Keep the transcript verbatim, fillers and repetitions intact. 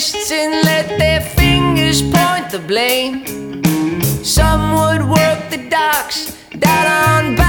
fists and let their fingers point the blame. Some would work the docks down on